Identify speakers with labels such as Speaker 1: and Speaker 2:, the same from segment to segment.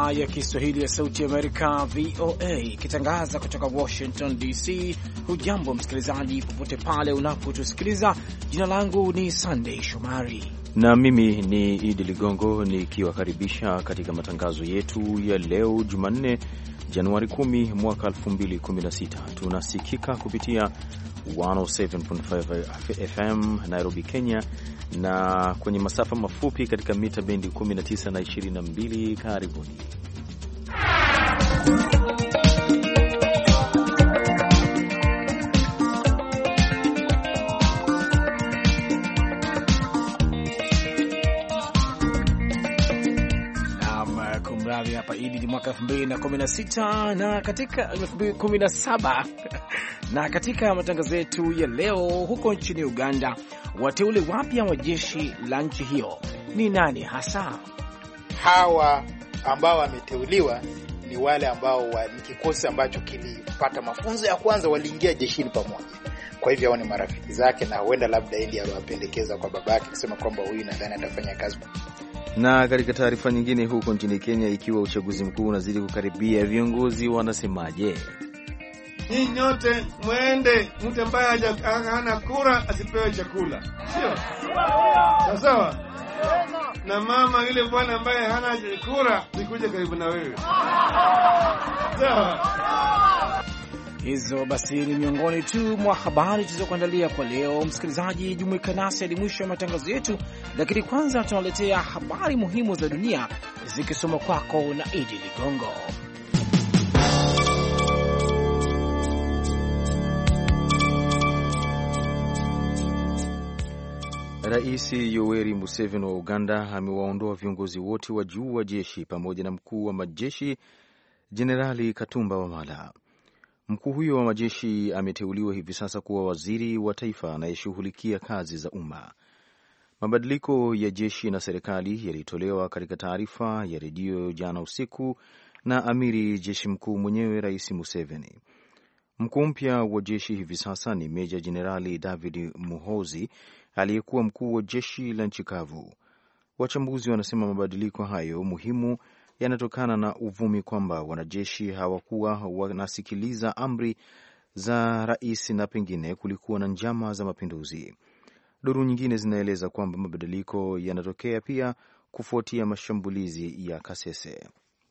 Speaker 1: idhaa ya Kiswahili ya Sauti Amerika, VOA, ikitangaza kutoka Washington DC. Hujambo msikilizaji, popote pale unapotusikiliza. Jina langu ni Sunday Shomari
Speaker 2: na mimi ni Idi Ligongo nikiwakaribisha katika matangazo yetu ya leo Jumanne, Januari 10 mwaka 2016. Tunasikika kupitia 107.5 FM Nairobi, Kenya, na kwenye masafa mafupi katika mita bendi 19 na 22. Karibuni.
Speaker 1: Kumradhi, hapa Idi ni mwaka 2016 na katika 2017 na katika matangazo yetu ya leo, huko nchini Uganda, wateule wapya wa jeshi la nchi hiyo ni nani hasa?
Speaker 3: Hawa ambao wameteuliwa ni wale ambao ni kikosi ambacho kilipata mafunzo ya kwanza, waliingia jeshini pamoja. Kwa hivyo hao ni marafiki zake, na huenda labda yeye aliwapendekeza kwa babake kusema kwamba huyu nadhani atafanya kazi.
Speaker 2: Na katika taarifa nyingine, huko nchini Kenya, ikiwa uchaguzi mkuu unazidi kukaribia, viongozi wanasemaje?
Speaker 4: Hii nyote mwende, mtu ambaye hana kura asipewe chakula, sio sawa? Na mama yule bwana ambaye hana kura sikuje karibu na wewe, sawa?
Speaker 1: Hizo basi ni miongoni tu mwa habari tulizokuandalia kwa leo. Msikilizaji, jumuika nasi hadi mwisho wa matangazo yetu, lakini kwanza tunaletea habari muhimu za dunia zikisoma kwako na Idi Ligongo.
Speaker 2: Rais Yoweri Museveni wa Uganda amewaondoa viongozi wote wa juu wa jeshi pamoja na mkuu wa majeshi Jenerali Katumba Wamala. Mkuu huyo wa majeshi ameteuliwa hivi sasa kuwa waziri wa taifa anayeshughulikia kazi za umma. Mabadiliko ya jeshi na serikali yalitolewa katika taarifa ya redio jana usiku na amiri jeshi mkuu mwenyewe, Rais Museveni. Mkuu mpya wa jeshi hivi sasa ni Meja Jenerali David Muhoozi aliyekuwa mkuu wa jeshi la nchi kavu. Wachambuzi wanasema mabadiliko hayo muhimu yanatokana na uvumi kwamba wanajeshi hawakuwa wanasikiliza amri za rais na pengine kulikuwa na njama za mapinduzi. Duru nyingine zinaeleza kwamba mabadiliko yanatokea pia kufuatia mashambulizi ya Kasese.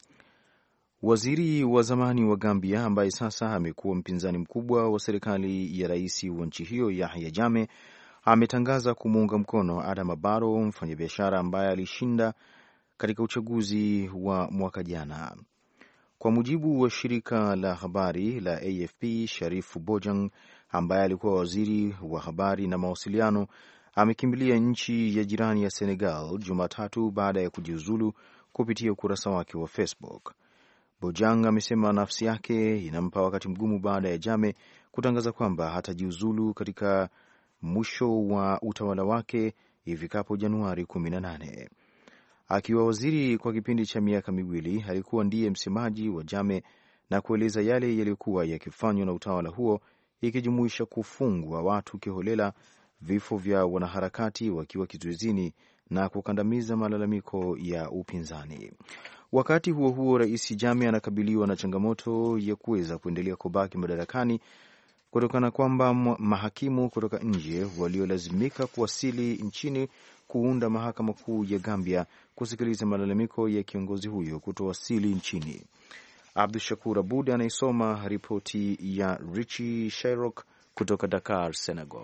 Speaker 2: Waziri wa zamani wa Gambia ambaye sasa amekuwa mpinzani mkubwa wa serikali ya rais wa nchi hiyo Yahya Jammeh ametangaza kumuunga mkono Adama Barrow, mfanyabiashara ambaye alishinda katika uchaguzi wa mwaka jana. Kwa mujibu wa shirika la habari la AFP, Sharifu Bojang ambaye alikuwa waziri wa habari na mawasiliano amekimbilia nchi ya jirani ya Senegal Jumatatu baada ya kujiuzulu kupitia ukurasa wake wa Facebook. Bojang amesema nafsi yake inampa wakati mgumu baada ya Jammeh kutangaza kwamba hatajiuzulu katika mwisho wa utawala wake ifikapo Januari 18. Akiwa waziri kwa kipindi cha miaka miwili, alikuwa ndiye msemaji wa Jammeh na kueleza yale yaliyokuwa yakifanywa na utawala huo, ikijumuisha kufungwa watu kiholela, vifo vya wanaharakati wakiwa kizuizini na kukandamiza malalamiko ya upinzani. Wakati huo huo, Rais Jammeh anakabiliwa na changamoto ya kuweza kuendelea kubaki madarakani kutokana kwamba mahakimu kutoka nje waliolazimika kuwasili nchini kuunda mahakama kuu ya Gambia kusikiliza malalamiko ya kiongozi huyo kutowasili nchini. Abdu Shakur Abud anaisoma ripoti ya Richie Sherrock kutoka Dakar, Senegal.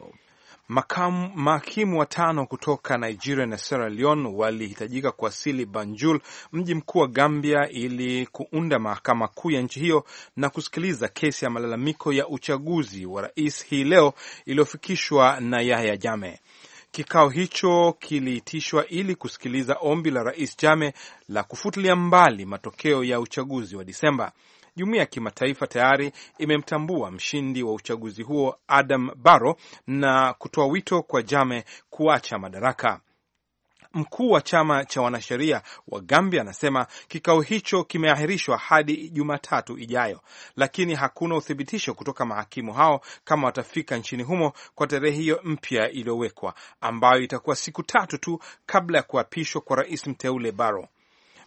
Speaker 5: Mahakimu watano kutoka Nigeria na Sierra Leone walihitajika kuwasili Banjul, mji mkuu wa Gambia, ili kuunda mahakama kuu ya nchi hiyo na kusikiliza kesi ya malalamiko ya uchaguzi wa rais hii leo iliyofikishwa na Yahya Jammeh. Kikao hicho kiliitishwa ili kusikiliza ombi la Rais Jammeh la kufutilia mbali matokeo ya uchaguzi wa Disemba. Jumuiya ya kimataifa tayari imemtambua mshindi wa uchaguzi huo Adam Barrow na kutoa wito kwa Jammeh kuacha madaraka. Mkuu wa chama cha wanasheria wa Gambia anasema kikao hicho kimeahirishwa hadi Jumatatu ijayo, lakini hakuna uthibitisho kutoka mahakimu hao kama watafika nchini humo kwa tarehe hiyo mpya iliyowekwa, ambayo itakuwa siku tatu tu kabla ya kuapishwa kwa rais mteule Barrow.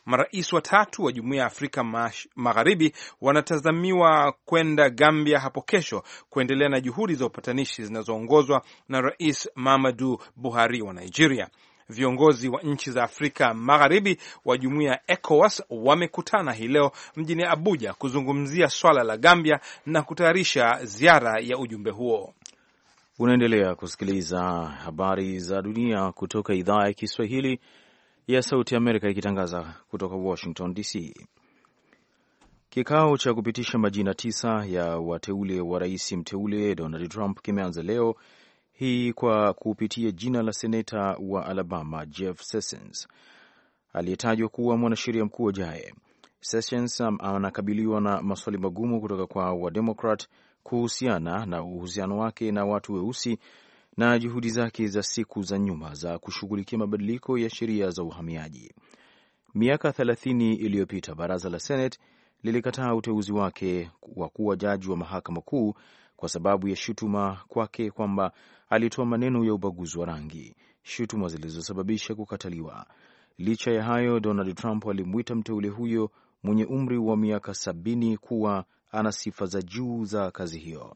Speaker 5: Marais watatu wa Jumuiya ya Afrika Magharibi wanatazamiwa kwenda Gambia hapo kesho kuendelea na juhudi za upatanishi zinazoongozwa na Rais Muhammadu Buhari wa Nigeria. Viongozi wa nchi za Afrika Magharibi wa Jumuiya ya ECOWAS wamekutana hii leo mjini Abuja kuzungumzia swala la Gambia na kutayarisha ziara ya ujumbe huo.
Speaker 2: Unaendelea kusikiliza habari za dunia kutoka idhaa ya Kiswahili ya Sauti ya Amerika ikitangaza kutoka Washington DC. Kikao cha kupitisha majina 9 ya wateule wa rais mteule Donald Trump kimeanza leo hii kwa kupitia jina la seneta wa Alabama Jeff Sessions aliyetajwa kuwa mwanasheria mkuu ajaye. Sessions anakabiliwa na maswali magumu kutoka kwa Wademokrat kuhusiana na uhusiano wake na watu weusi na juhudi zake za siku za nyuma za kushughulikia mabadiliko ya sheria za uhamiaji. Miaka 30 iliyopita baraza la Senate lilikataa uteuzi wake wa kuwa jaji wa mahakama kuu kwa sababu ya shutuma kwake kwamba alitoa maneno ya ubaguzi wa rangi, shutuma zilizosababisha kukataliwa. Licha ya hayo, Donald Trump alimwita mteule huyo mwenye umri wa miaka 70 kuwa ana sifa za juu za kazi hiyo.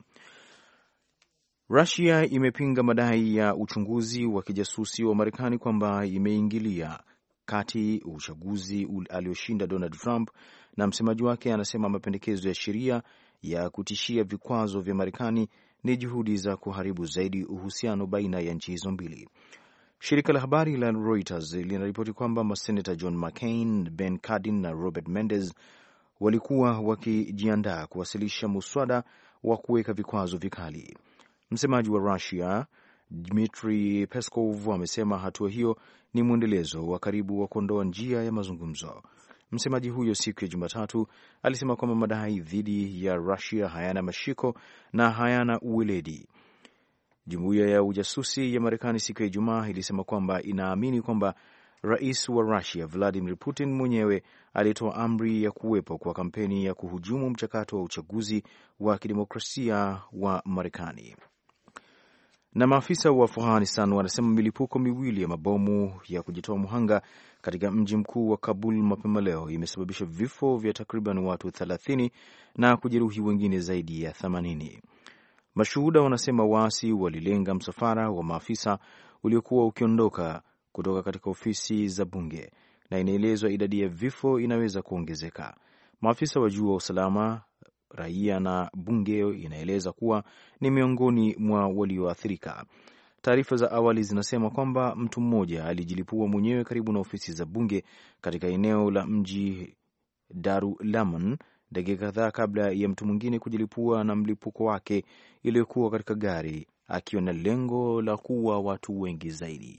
Speaker 2: Russia imepinga madai ya uchunguzi wa kijasusi wa Marekani kwamba imeingilia kati uchaguzi alioshinda Donald Trump, na msemaji wake anasema mapendekezo ya sheria ya kutishia vikwazo vya Marekani ni juhudi za kuharibu zaidi uhusiano baina ya nchi hizo mbili. Shirika la habari la Reuters linaripoti kwamba maseneta John McCain, Ben Cardin na Robert Mendez walikuwa wakijiandaa kuwasilisha muswada wa kuweka vikwazo vikali. Msemaji wa Russia Dmitry Peskov amesema hatua hiyo ni mwendelezo wa karibu wa kuondoa njia ya mazungumzo. Msemaji huyo siku ya Jumatatu alisema kwamba madai dhidi ya Russia hayana mashiko na hayana uweledi. Jumuiya ya ujasusi ya Marekani siku ya Ijumaa ilisema kwamba inaamini kwamba rais wa Russia Vladimir Putin mwenyewe alitoa amri ya kuwepo kwa kampeni ya kuhujumu mchakato wa uchaguzi wa kidemokrasia wa Marekani. Na maafisa wa Afghanistan wanasema milipuko miwili ya mabomu ya kujitoa muhanga katika mji mkuu wa Kabul mapema leo imesababisha vifo vya takriban watu 30 na kujeruhi wengine zaidi ya 80. Mashuhuda wanasema waasi walilenga msafara wa maafisa uliokuwa ukiondoka kutoka katika ofisi za bunge, na inaelezwa idadi ya vifo inaweza kuongezeka. Maafisa wa juu wa usalama, raia na bunge inaeleza kuwa ni miongoni mwa walioathirika. Taarifa za awali zinasema kwamba mtu mmoja alijilipua mwenyewe karibu na ofisi za bunge katika eneo la mji Darulaman dakika kadhaa kabla ya mtu mwingine kujilipua na mlipuko wake iliyokuwa katika gari akiwa na lengo la kuua watu wengi zaidi.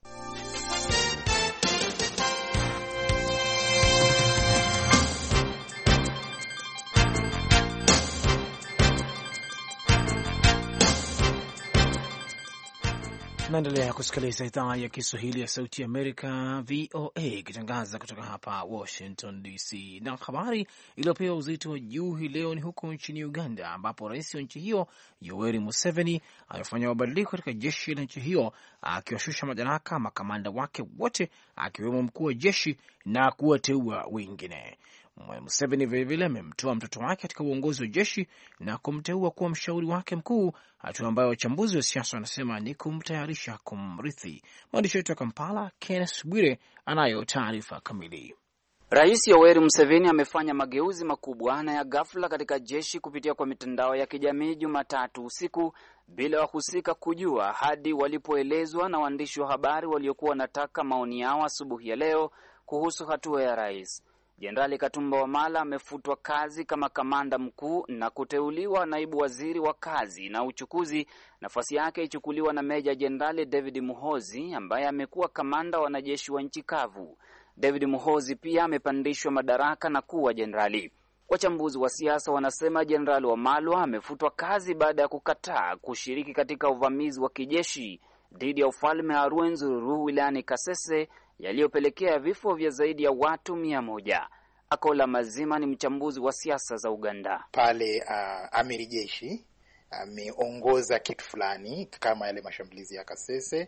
Speaker 1: Naendelea kusikiliza idhaa ya Kiswahili ya Sauti ya Amerika, VOA, ikitangaza kutoka hapa Washington DC. Na habari iliyopewa uzito wa juu hii leo ni huko nchini Uganda, ambapo rais wa nchi hiyo Yoweri Museveni amefanya mabadiliko katika jeshi la nchi hiyo, akiwashusha madaraka makamanda wake wote, akiwemo mkuu wa jeshi na kuwateua wengine. Museveni vilevile amemtoa mtoto wake katika uongozi wa jeshi na kumteua kuwa mshauri wake mkuu, hatua ambayo wachambuzi wa siasa wanasema ni kumtayarisha kumrithi. Mwandishi wetu wa Kampala Kenneth Bwire anayo taarifa kamili.
Speaker 6: Rais Yoweri Museveni amefanya mageuzi makubwa na ya ghafla katika jeshi kupitia kwa mitandao ya kijamii Jumatatu usiku bila wahusika kujua, hadi walipoelezwa na waandishi wa habari waliokuwa wanataka maoni yao asubuhi ya leo kuhusu hatua ya rais. Jenerali Katumba Wamala amefutwa kazi kama kamanda mkuu na kuteuliwa naibu waziri wa kazi na uchukuzi. Nafasi yake ichukuliwa na Meja Jenerali David Muhoozi ambaye amekuwa kamanda wa wanajeshi wa nchi kavu. David Muhoozi pia amepandishwa madaraka na kuwa jenerali. Wachambuzi wa siasa wanasema Jenerali Wamala amefutwa kazi baada ya kukataa kushiriki katika uvamizi wa kijeshi dhidi ya ufalme wa Rwenzururu wilayani Kasese yaliyopelekea vifo vya zaidi ya watu 100. Akola Mazima ni mchambuzi wa siasa za Uganda.
Speaker 3: Pale amiri jeshi ameongoza kitu fulani kama yale mashambulizi ya Kasese,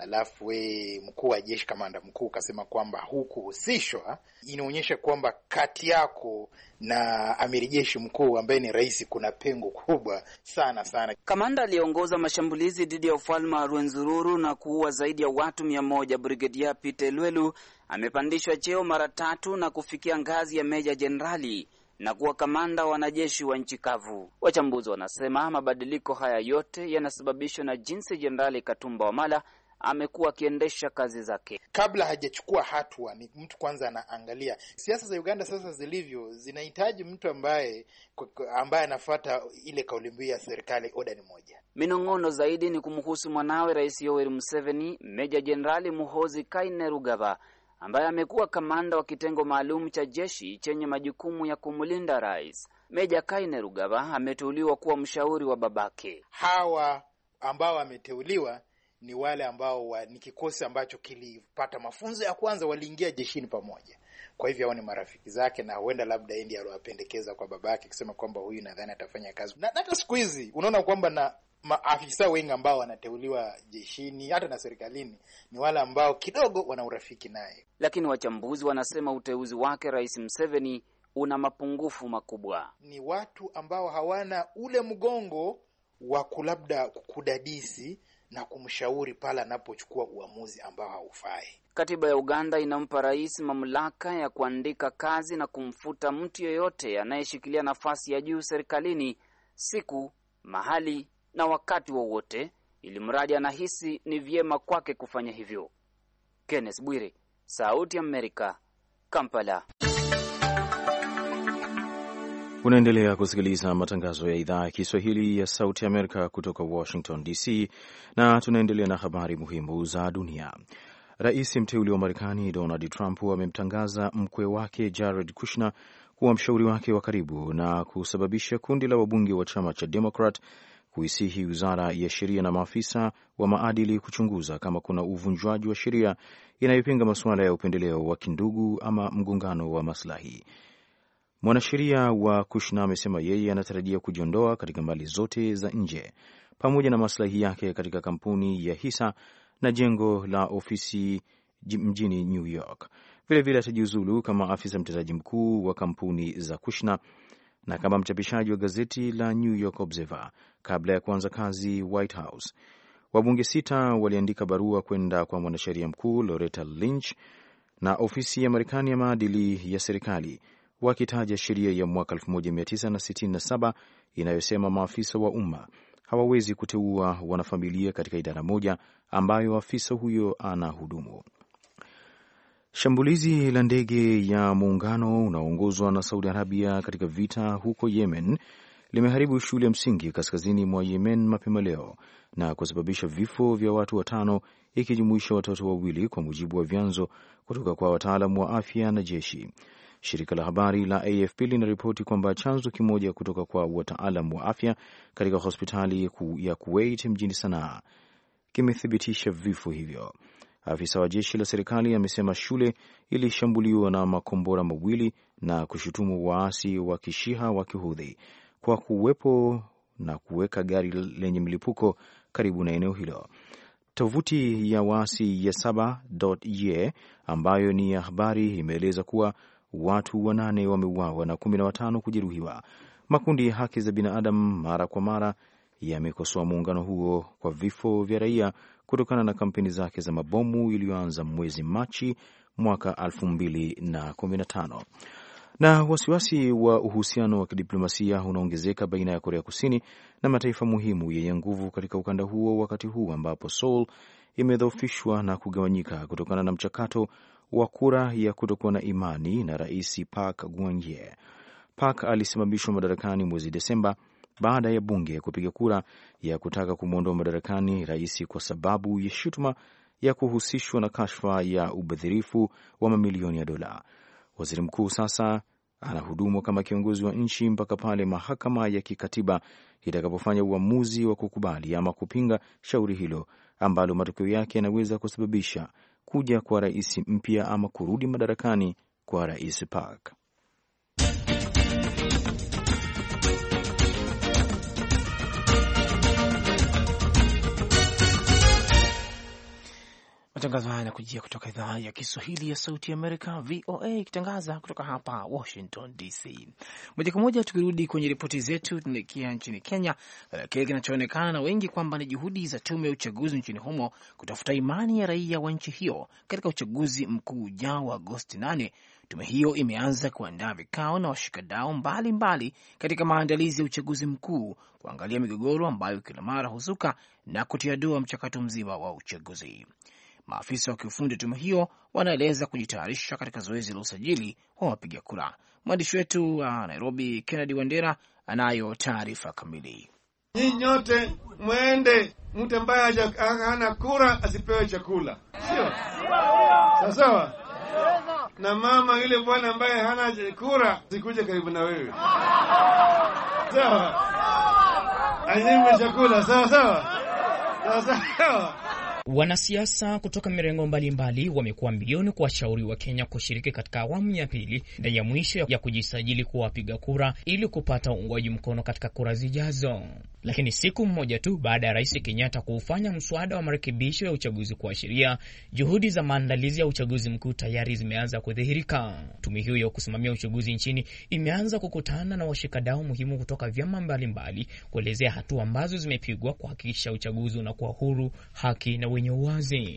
Speaker 3: alafu mkuu wa jeshi, kamanda mkuu, kasema kwamba hukuhusishwa, inaonyesha kwamba kati yako na amiri jeshi mkuu ambaye ni rais kuna pengo kubwa sana sana.
Speaker 6: Kamanda aliongoza mashambulizi dhidi ya ufalme wa Rwenzururu na kuua zaidi ya watu 100, Brigedia Peter Lwelu amepandishwa cheo mara 3 na kufikia ngazi ya meja jenerali na kuwa kamanda wa wanajeshi wa nchi kavu. Wachambuzi wanasema mabadiliko haya yote yanasababishwa na jinsi Jenerali Katumba Wamala amekuwa akiendesha kazi zake.
Speaker 3: Kabla hajachukua hatua, ni mtu kwanza anaangalia siasa za Uganda sasa zilivyo, zinahitaji mtu ambaye anafuata ile kauli mbiu ya serikali, oda ni moja.
Speaker 6: Minong'ono zaidi ni kumhusu mwanawe Rais Yoweri Museveni, Meja Jenerali Muhoozi Kainerugaba, ambaye amekuwa kamanda wa kitengo maalum cha jeshi chenye majukumu ya kumlinda rais. Meja Kainerugaba ameteuliwa kuwa mshauri wa babake.
Speaker 3: Hawa ambao wameteuliwa ni wale ambao ni kikosi ambacho kilipata mafunzo ya kwanza, waliingia jeshini pamoja. Kwa hivyo hao ni marafiki zake, na huenda labda ndiye aliwapendekeza kwa babake kusema kwamba huyu nadhani atafanya kazi. Na hata siku hizi unaona kwamba na maafisa wengi ambao wanateuliwa jeshini hata na serikalini ni wale ambao kidogo wana urafiki naye.
Speaker 6: Lakini wachambuzi wanasema uteuzi wake Rais Museveni una mapungufu makubwa.
Speaker 3: Ni watu ambao hawana ule mgongo wa labda kudadisi na kumshauri pale anapochukua uamuzi ambao haufai.
Speaker 6: Katiba ya Uganda inampa rais mamlaka ya kuandika kazi na kumfuta mtu yeyote anayeshikilia nafasi ya juu serikalini siku, mahali na wakati wowote, ili mradi anahisi ni vyema kwake kufanya hivyo. Kenneth Bwire, Sauti ya Amerika, Kampala.
Speaker 2: Unaendelea kusikiliza matangazo ya idhaa ya Kiswahili ya Sauti ya Amerika kutoka Washington DC, na tunaendelea na habari muhimu za dunia. Rais mteule wa Marekani Donald Trump amemtangaza mkwe wake Jared Kushner kuwa mshauri wake wa karibu na kusababisha kundi la wabunge wa chama cha Democrat kuisihi Wizara ya Sheria na maafisa wa maadili kuchunguza kama kuna uvunjwaji wa sheria inayopinga masuala ya upendeleo wa kindugu ama mgongano wa maslahi. Mwanasheria wa Kushner amesema yeye anatarajia kujiondoa katika mali zote za nje pamoja na maslahi yake katika kampuni ya hisa na jengo la ofisi mjini New York. Vilevile atajiuzulu kama afisa mtendaji mkuu wa kampuni za Kushner na kama mchapishaji wa gazeti la New York Observer kabla ya kuanza kazi White House. Wabunge 6 waliandika barua kwenda kwa mwanasheria mkuu Loretta Lynch na ofisi ya Marekani ya maadili ya serikali wakitaja sheria ya mwaka 1967 inayosema maafisa wa umma hawawezi kuteua wanafamilia katika idara moja ambayo afisa huyo anahudumu. Shambulizi la ndege ya muungano unaoongozwa na Saudi Arabia katika vita huko Yemen limeharibu shule ya msingi kaskazini mwa Yemen mapema leo na kusababisha vifo vya watu 5 ikijumuisha watoto 2 kwa mujibu wa vyanzo kutoka kwa wataalamu wa afya na jeshi. Shirika la habari la AFP linaripoti kwamba chanzo kimoja kutoka kwa wataalamu wa afya katika hospitali ya Kuwait mjini Sanaa kimethibitisha vifo hivyo. Afisa wa jeshi la serikali amesema shule ilishambuliwa na makombora mawili na kushutumu waasi wa Kishiha wa Kihudhi kwa kuwepo na kuweka gari lenye mlipuko karibu na eneo hilo. Tovuti ya waasi ya Saba.ye ambayo ni ya habari imeeleza kuwa watu 8 wameuawa na 15 kujeruhiwa. Makundi ya haki za binadamu mara kwa mara yamekosoa muungano huo kwa vifo vya raia kutokana na kampeni zake za mabomu iliyoanza mwezi Machi mwaka 2015. Na wasiwasi wa uhusiano wa kidiplomasia unaongezeka baina ya Korea Kusini na mataifa muhimu yenye nguvu katika ukanda huo, wakati huu ambapo Seoul imedhoofishwa na kugawanyika kutokana na mchakato wa kura ya kutokuwa na imani na Rais Park Geun-hye. Park alisimamishwa madarakani mwezi Desemba baada ya bunge kupiga kura ya kutaka kumwondoa madarakani rais kwa sababu ya shutuma ya kuhusishwa na kashfa ya ubadhirifu wa mamilioni ya dola. Waziri mkuu sasa anahudumu kama kiongozi wa nchi mpaka pale mahakama ya kikatiba itakapofanya uamuzi wa kukubali ama kupinga shauri hilo ambalo matokeo yake yanaweza kusababisha kuja kwa rais mpya ama kurudi madarakani kwa Rais Park.
Speaker 1: Matangazo haya yanakujia kutoka idhaa ya Kiswahili ya Sauti ya Amerika, VOA, ikitangaza kutoka hapa Washington DC. Moja kwa moja tukirudi kwenye ripoti zetu, tunaelekea nchini Kenya, kile kinachoonekana na wengi kwamba ni juhudi za tume ya uchaguzi nchini humo kutafuta imani ya raia wa nchi hiyo katika uchaguzi mkuu ujao wa Agosti 8. Tume hiyo imeanza kuandaa vikao na washikadau mbalimbali katika maandalizi ya uchaguzi mkuu, kuangalia migogoro ambayo kila mara huzuka na kutia doa mchakato mzima wa uchaguzi. Maafisa wa kiufundi tume hiyo wanaeleza kujitayarisha katika zoezi la usajili wa wapiga kura. Mwandishi wetu wa Nairobi, Kennedy Wandera, anayo taarifa kamili.
Speaker 4: Nyinyi nyote mwende, mtu ambaye hana kura asipewe chakula, sio sawa? Na mama yule bwana ambaye hana kura sikuje karibu na wewe, sawa? Anyime chakula, sawa.
Speaker 7: Wanasiasa kutoka mirengo mbalimbali wamekuwa mbioni kuwashauri wa Kenya kushiriki katika awamu ya pili na ya mwisho ya kujisajili kuwa wapiga kura ili kupata uungwaji mkono katika kura zijazo. Lakini siku mmoja tu baada ya Rais Kenyatta kufanya mswada wa marekebisho ya uchaguzi kwa sheria, juhudi za maandalizi ya uchaguzi mkuu tayari zimeanza kudhihirika. Tume hiyo ya kusimamia uchaguzi nchini imeanza kukutana na washikadau muhimu kutoka vyama mbalimbali kuelezea hatua ambazo zimepigwa kuhakikisha uchaguzi unakuwa huru, haki na wenye uwazi.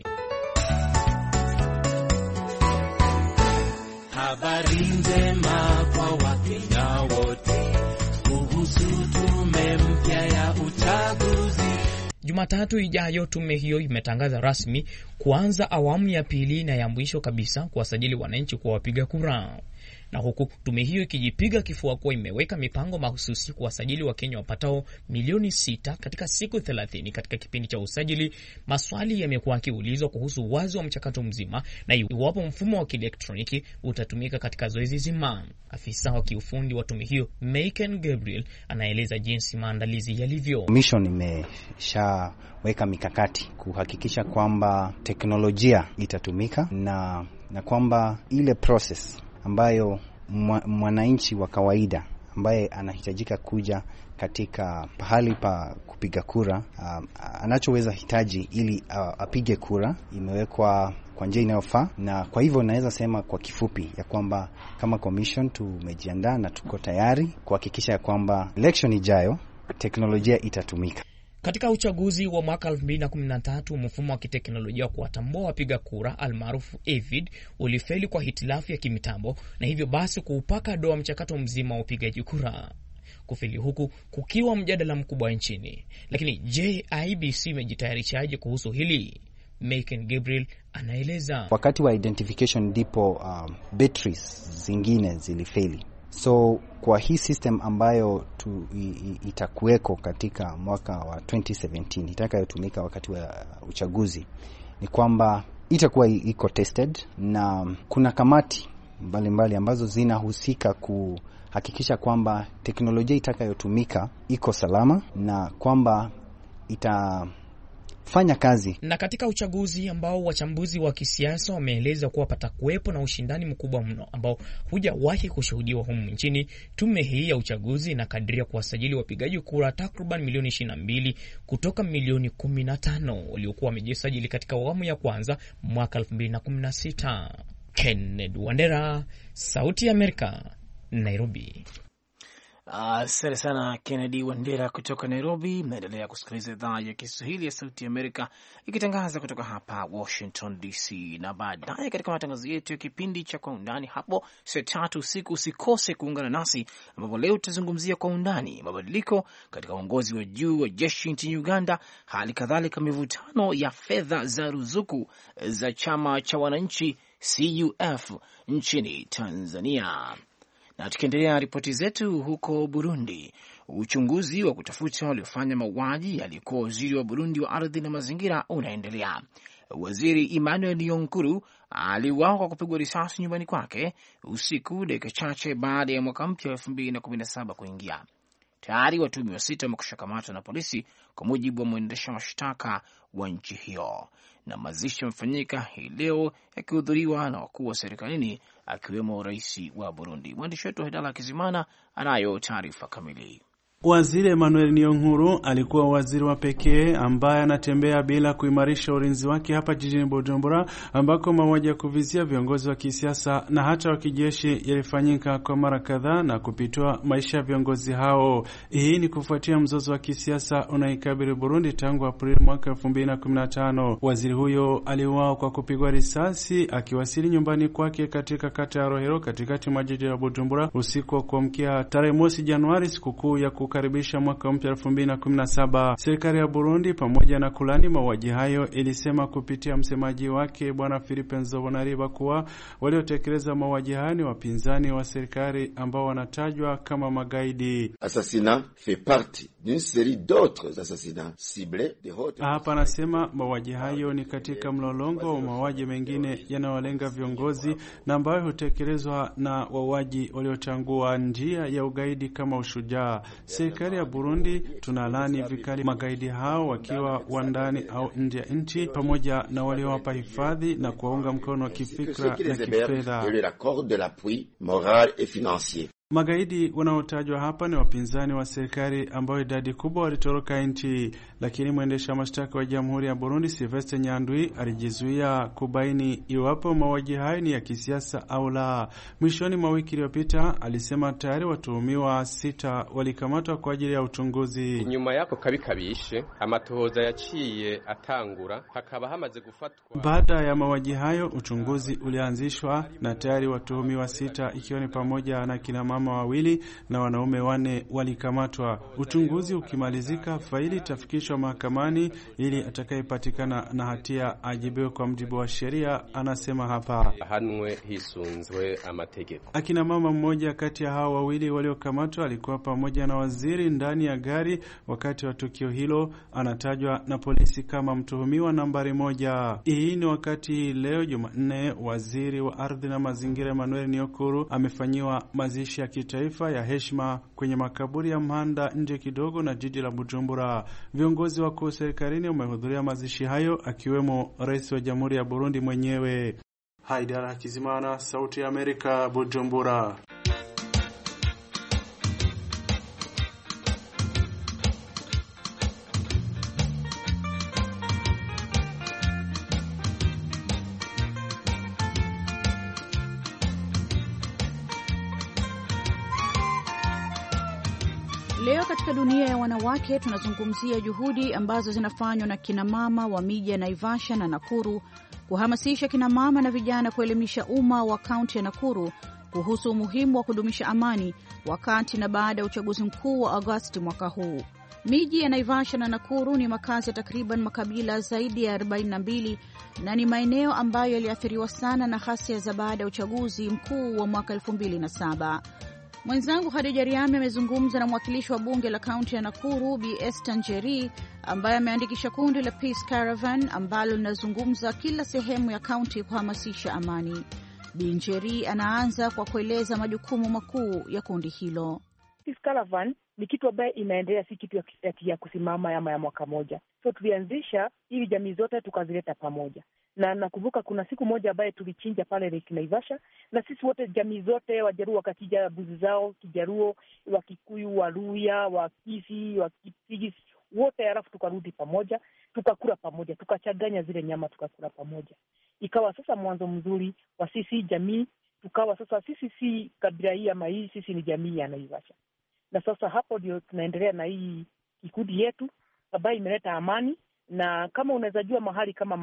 Speaker 8: Habari njema kwa Wakenya wote kuhusu tume mpya ya uchaguzi.
Speaker 7: Jumatatu ijayo tume hiyo imetangaza rasmi kuanza awamu ya pili na ya mwisho kabisa kuwasajili wananchi kwa wapiga kura. Na huku tume hiyo ikijipiga kifua kuwa imeweka mipango mahususi kuwasajili Wakenya wapatao milioni 6 katika siku 30 katika kipindi cha usajili, maswali yamekuwa yakiulizwa kuhusu uwazi wa mchakato mzima na iwapo mfumo wa kielektroniki utatumika katika zoezi zima. Afisa wa kiufundi wa tume hiyo Megan Gabriel anaeleza jinsi maandalizi yalivyo.
Speaker 9: Mission imeshaweka mikakati kuhakikisha kwamba teknolojia itatumika na kwamba ile process ambayo mwananchi wa kawaida ambaye anahitajika kuja katika pahali pa kupiga kura anachoweza hitaji ili apige kura imewekwa kwa njia inayofaa. Na kwa hivyo naweza sema kwa kifupi ya kwamba kama commission tumejiandaa na tuko tayari kuhakikisha kwamba election ijayo teknolojia itatumika.
Speaker 7: Katika uchaguzi wa mwaka 2013 mfumo wa kiteknolojia wa kuwatambua wapiga kura almaarufu AVID ulifeli kwa hitilafu ya kimitambo na hivyo basi kuupaka doa mchakato mzima wa upigaji kura. Kufeli huku kukiwa mjadala mkubwa nchini. Lakini je, IEBC imejitayarishaje kuhusu hili? Megan Gabriel anaeleza.
Speaker 9: Wakati wa identification ndipo batteries zingine zilifeli. So kwa hii system ambayo itakuweko katika mwaka wa 2017 itakayotumika wakati wa uchaguzi ni kwamba itakuwa iko tested na kuna kamati mbalimbali ambazo zinahusika kuhakikisha kwamba teknolojia itakayotumika iko salama na kwamba itafanya kazi.
Speaker 7: Na katika uchaguzi ambao wachambuzi wa kisiasa wameeleza kuwa patakuwepo na ushindani mkubwa mno ambao hujawahi kushuhudiwa humu nchini, tume hii ya uchaguzi inakadiria kuwasajili wapigaji kura takriban milioni 22 kutoka milioni 15 waliokuwa wamejisajili katika awamu ya kwanza mwaka 2016. Kennedy Wandera, Sauti ya Amerika, Nairobi.
Speaker 1: Asante sana Kennedy Wandera kutoka Nairobi. Mnaendelea kusikiliza idhaa ya Kiswahili ya Sauti ya Amerika ikitangaza kutoka hapa Washington DC, na baadaye katika matangazo yetu ya kipindi cha Kwa Undani hapo saa 3 usiku usikose kuungana nasi, ambapo leo tutazungumzia kwa undani mabadiliko katika uongozi wa juu wa jeshi nchini Uganda, hali kadhalika mivutano ya fedha za ruzuku za chama cha wananchi CUF nchini Tanzania. Na tukiendelea ripoti zetu huko Burundi, uchunguzi wa kutafuta waliofanya mauaji aliyekuwa waziri wa Burundi wa ardhi na mazingira unaendelea. Waziri Emmanuel Yonkuru aliuawa kwa kupigwa risasi nyumbani kwake usiku dakika chache baada ya mwaka mpya wa 2017 kuingia. Tayari watuhumiwa 6 wamekushakamatwa na polisi kwa mujibu wa mwendesha mashtaka wa nchi hiyo. Na mazishi yamefanyika hii leo yakihudhuriwa na wakuu wa serikalini akiwemo rais wa Burundi. Mwandishi wetu Hedala Kizimana anayo taarifa kamili.
Speaker 10: Waziri Emmanuel Niyonkuru alikuwa waziri wa pekee ambaye anatembea bila kuimarisha ulinzi wake hapa jijini Bujumbura, ambako mauaji ya kuvizia viongozi wa kisiasa na hata wa kijeshi yalifanyika kwa mara kadhaa na kupitua maisha ya viongozi hao. Hii ni kufuatia mzozo wa kisiasa unaikabili Burundi tangu Aprili mwaka 2015. Waziri huyo aliuawa kwa kupigwa risasi akiwasili nyumbani kwake katika kata ya Rohero katikati mwa jiji la Bujumbura usiku wa kuamkia tarehe mosi Januari, sikukuu ya kukaribisha mwaka mpya 2017. Serikali ya Burundi pamoja na kulani mauaji hayo ilisema kupitia msemaji wake Bwana Philippe Nzobonariba kuwa waliotekeleza mauaji hayo ni wapinzani wa serikali ambao wanatajwa kama magaidi.
Speaker 11: Assassinat fait partie d'une série d'autres assassinats ciblés de haute.
Speaker 10: Hapa anasema mauaji hayo ni katika mlolongo wa mauaji mengine yanayolenga viongozi na ambayo hutekelezwa na wauaji waliochangua njia ya ugaidi kama ushujaa. Serikali ya Burundi tunalani vikali magaidi hao wakiwa wandani au nje ya nchi, pamoja na waliowapa hifadhi na kuwaunga mkono kifikra na kifedha. Magaidi wanaotajwa hapa ni wapinzani wa serikali ambao idadi kubwa walitoroka nchi, lakini mwendesha mashtaka wa Jamhuri ya Burundi Sylvestre Nyandwi alijizuia kubaini iwapo mauaji hayo ni ya kisiasa au la. Mwishoni mwa wiki iliyopita alisema tayari watuhumiwa 6 walikamatwa kwa ajili ya uchunguzi.
Speaker 12: Nyuma yako kabishe amatohoza yaciye atangura hakaba hamaze gufatwa.
Speaker 10: Baada ya mauaji hayo uchunguzi ulianzishwa na tayari watuhumiwa 6 ikiwa ni pamoja na kina mama wawili na wanaume 4 walikamatwa. Uchunguzi ukimalizika, faili itafikishwa mahakamani ili atakayepatikana na hatia ajibiwe kwa mujibu wa sheria, anasema hapa.
Speaker 12: Hanwe hisunzwe amategeko.
Speaker 10: Akina mama mmoja kati ya hao wawili waliokamatwa alikuwa pamoja na waziri ndani ya gari wakati wa tukio hilo, anatajwa na polisi kama mtuhumiwa nambari 1. Hii ni wakati leo Jumanne waziri wa ardhi na mazingira Emmanuel Niyonkuru amefanyiwa mazishi ya kitaifa ya heshima kwenye makaburi ya Mhanda nje kidogo na jiji la Bujumbura. Viongozi wakuu serikalini wamehudhuria mazishi hayo akiwemo Rais wa Jamhuri ya Burundi mwenyewe. Haidara Kizimana, Sauti ya Amerika, Bujumbura.
Speaker 13: Leo katika dunia ya wanawake tunazungumzia juhudi ambazo zinafanywa na kina mama wa miji ya Naivasha na Nakuru kuhamasisha kina mama na vijana kuelimisha umma wa kaunti ya Nakuru kuhusu umuhimu wa kudumisha amani wakati na baada ya uchaguzi mkuu wa Agosti mwaka huu. Miji ya Naivasha na Nakuru ni makazi ya takriban makabila zaidi ya 42 na ni maeneo ambayo yaliathiriwa sana na ghasia za baada ya uchaguzi mkuu wa mwaka 2007. Mwenzangu Khadija Riami amezungumza na mwakilishi wa bunge la kaunti ya Nakuru Bi Esther Njeri ambaye ameandikisha kundi la Peace Caravan ambalo linazungumza kila sehemu ya kaunti kuhamasisha amani. Bi Njeri anaanza kwa kueleza majukumu makuu ya kundi hilo.
Speaker 14: Peace Caravan ni kitu ambaye inaendelea, si kitu ya kusimama ama ya mwaka moja. So tulianzisha ili jamii zote tukazileta pamoja. Na nakumbuka kuna siku moja ambaye tulichinja pale Lake Naivasha, na sisi wote jamii zote Wajaruo wakachinja buzi zao, Kijaruo, Wakikuyu, Waluya, Wakisi, Wakipsigis, wote, alafu tukarudi pamoja, tukakula pamoja, tukachanganya zile nyama tukakula pamoja. Ikawa sasa mwanzo mzuri wa sisi jamii, tukawa sasa sisi si kabila hii ama hii, sisi ni jamii ya Naivasha. Na sasa hapo ndio tunaendelea na hii kikundi yetu ambayo imeleta amani. Na kama unaweza jua mahali kama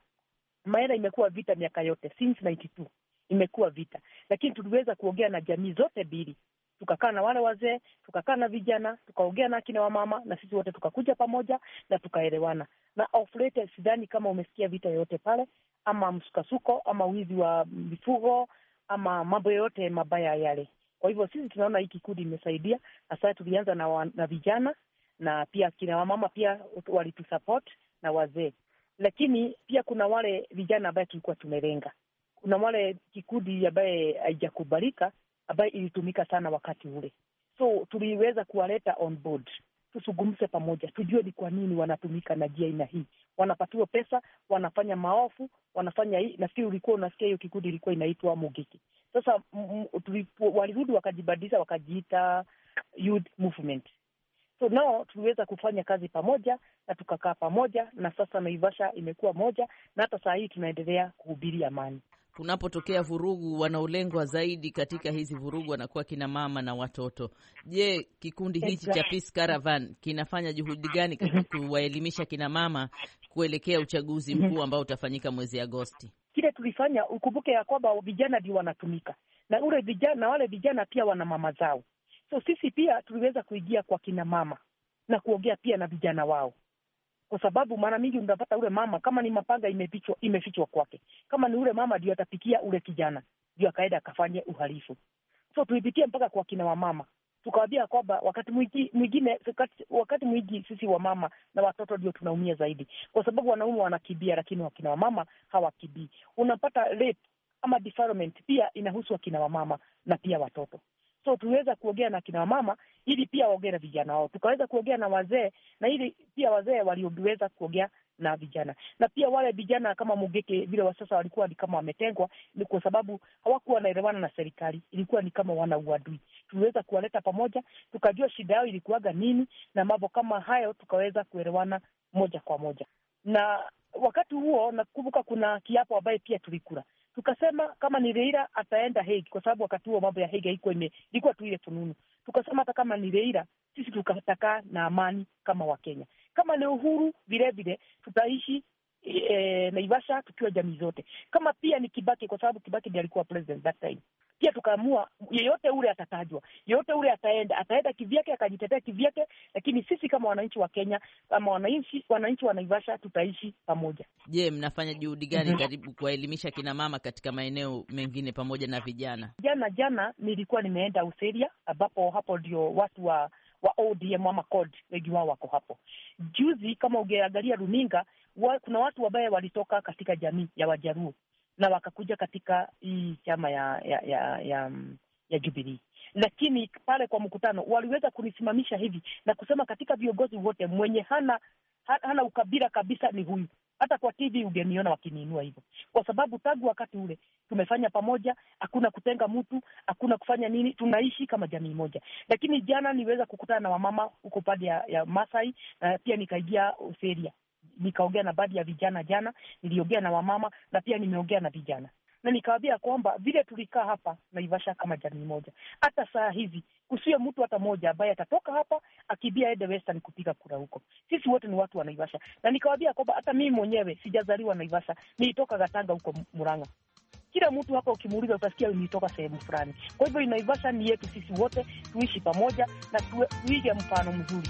Speaker 14: Maera imekuwa vita miaka yote, since 92 imekuwa vita, lakini tuliweza kuongea na jamii zote mbili, tukakaa na wale wazee, tukakaa na vijana, tukaongea na akina wa mama, na sisi wote tukakuja pamoja na tukaelewana. Na of late sidhani kama umesikia vita yote pale, ama msukasuko, ama wizi wa mifugo, ama mambo yote mabaya yale. Kwa hivyo sisi tunaona hii kikundi imesaidia. Sasa tulianza na vijana, na pia akina wa mama pia walitusupport na wazee. Lakini pia kuna wale vijana ambaye tulikuwa tumelenga. Kuna wale kikundi ambaye haijakubalika, ambaye ilitumika sana wakati ule. So tuliweza kuwaleta on board. Tusungumze pamoja, tujue ni kwa nini wanatumika na njia ina hii. Wanapatiwa pesa, wanafanya maofu, wanafanya hii. Nafikiri ulikuwa unasikia hiyo kikundi ilikuwa inaitwa Mugiki. Sasa walirudi wakajibadilisha, wakajiita Youth Movement. So nao tuliweza kufanya kazi pamoja na tukakaa pamoja, na sasa Naivasha imekuwa moja, na hata saa hii tunaendelea kuhubiri amani.
Speaker 15: Kunapotokea vurugu, wanaolengwa zaidi katika hizi vurugu wanakuwa kina mama na watoto. Je, kikundi hichi cha Peace Caravan kinafanya juhudi gani katika kuwaelimisha kina mama kuelekea uchaguzi mkuu ambao utafanyika mwezi Agosti?
Speaker 14: Kile tulifanya, ukumbuke ya kwamba vijana ndio wanatumika, na wale vijana pia wana mama zao. So sisi pia tuliweza kuingia kwa kina mama na kuongea pia na vijana wao, kwa sababu mara mingi unapata ule mama kama ni mapanga imefichwa kwake, kama ni ule mama ndio atapikia ule kijana ndio akaenda akafanye uhalifu. So tulipitia mpaka kwa kina wa mama, tukawaambia kwamba wakati mwingi sisi wa mama na watoto ndio tunaumia zaidi, kwa sababu wanaume wanakibia, lakini wakina wa mama hawakibii. Unapata rape ama defilement pia inahusu wakina wa mama na pia watoto. So tuweza kuongea na kina mama ili pia waongee na vijana wao. Tukaweza kuongea na wazee na ili pia wazee walioweza kuongea na vijana. Na pia wale vijana kama Mugeke vile wa sasa walikuwa ni kama wametengwa, ni kwa sababu hawakuwa wanaelewana na serikali. Ilikuwa ni kama wana uadui. Tuliweza kuwaleta pamoja, tukajua shida yao ilikuwaga nini, na mambo kama hayo tukaweza kuelewana moja kwa moja. Na wakati huo nakumbuka kuna kiapo ambaye pia tulikula. Tukasema kama ni Raila ataenda Hague, kwa sababu wakati huo mambo ya Hague ilikuwa tu ile fununu. Tukasema hata kama ni Raila, sisi tukataka na amani kama Wakenya. Kama ni Uhuru vile vile tutaishi Naivasha tukiwa jamii zote. Kama pia ni Kibaki, kwa sababu Kibaki ndiye alikuwa president that time. Pia tukaamua yeyote ule atatajwa, yeyote ule ataenda kivyake, akajitetea kivyake, lakini sisi kama wananchi wa Kenya, kama wananchi wa Naivasha tutaishi pamoja.
Speaker 15: Je, mnafanya juhudi gani karibu kuwaelimisha kina mama katika maeneo mengine pamoja na vijana?
Speaker 14: Jana nilikuwa nimeenda Australia, ambapo hapo ndio watu wa ODM ama CORD wengi wao wako hapo. Juzi kama ungeangalia runinga, kuna watu ambao walitoka katika jamii ya Wajaruo na wakakuja katika hii chama ya Jubilee. Lakini pale kwa mkutano waliweza kunisimamisha hivi na kusema katika viongozi wote mwenye hana ukabila kabisa ni huyu. Hata kwa TV ungeniona wakiniinua hivyo. Kwa sababu tangu wakati ule tumefanya pamoja, hakuna kutenga mtu, hakuna kufanya nini, tunaishi kama jamii moja. Lakini jana niweza kukutana na wamama huko pande ya Masai, na pia nikaingia Australia. Nikaongea na baadhi ya vijana jana, niliongea na wamama na pia nimeongea na vijana. Na nikawaambia kwamba vile tulikaa hapa Naivasha kama jamii moja, hata saa hizi kusiwe mtu hata moja ambaye atatoka hapa akibia aende Western kupiga kura huko. Sisi wote ni watu wa Naivasha. Na nikawaambia kwamba hata mimi mwenyewe sijazaliwa Naivasha, nilitoka Gatanga huko Murang'a. Kila mtu hapa ukimuuliza utasikia nilitoka sehemu fulani. Kwa hivyo Naivasha ni yetu sisi wote, tuishi pamoja na tuige mfano mzuri.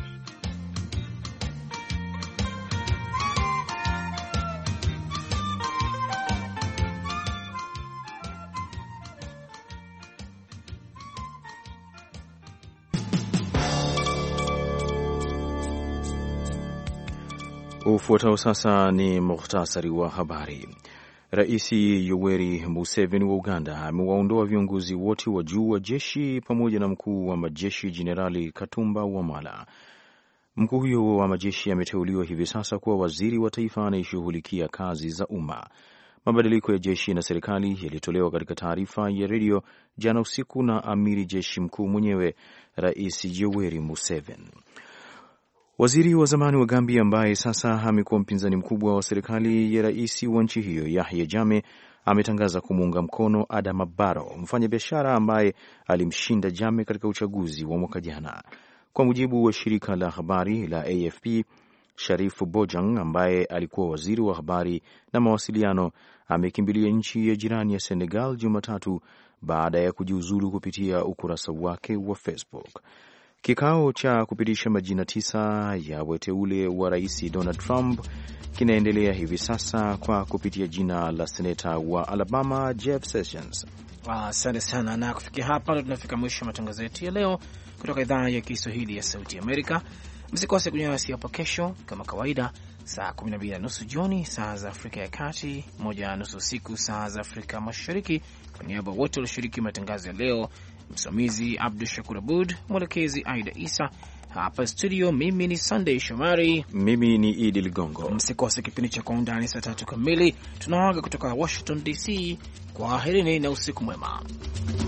Speaker 2: Ufuatao sasa ni muhtasari wa habari. Rais Yoweri Museveni wa Uganda amewaondoa viongozi wote wa juu wa jeshi pamoja na mkuu wa majeshi Jenerali Katumba Wamala. Mkuu huyo wa majeshi ameteuliwa hivi sasa kuwa waziri wa taifa anayeshughulikia kazi za umma. Mabadiliko ya jeshi na serikali yalitolewa katika taarifa ya redio jana usiku na amiri jeshi mkuu mwenyewe, Rais Yoweri Museveni. Waziri wa zamani wa Gambia ambaye sasa amekuwa mpinzani mkubwa wa serikali ya rais wa nchi hiyo, Yahya Jammeh, ametangaza kumuunga mkono Adama Barrow, mfanyabiashara ambaye alimshinda Jammeh katika uchaguzi wa mwaka jana. Kwa mujibu wa shirika la habari la AFP, Sharifu Bojang ambaye alikuwa waziri wa habari na mawasiliano amekimbilia nchi ya jirani ya Senegal Jumatatu baada ya kujiuzulu kupitia ukurasa wake wa Facebook. Kikao cha kupitisha majina 9 ya wateule wa rais Donald Trump kinaendelea hivi sasa kwa kupitia jina la seneta wa Alabama Jeff Sessions.
Speaker 1: Asante sana, na kufikia hapa ndo tunafika mwisho wa matangazo yetu ya leo kutoka idhaa ya Kiswahili ya Sauti Amerika. Msikose kujiunga nasi hapo kesho kama kawaida saa 12:30 jioni saa za Afrika ya Kati, 1:30 usiku saa za Afrika Mashariki. Kwa niaba wote walioshiriki matangazo ya leo, msimamizi Abdul Shakur Abud, mwelekezi Aida Isa, hapa studio mimi ni Sunday Shomari,
Speaker 2: mimi ni Idi Ligongo.
Speaker 1: Msikose kipindi cha Kwa Undani saa 3 kamili. Tunawaaga kutoka Washington DC. Kwaherini na usiku mwema.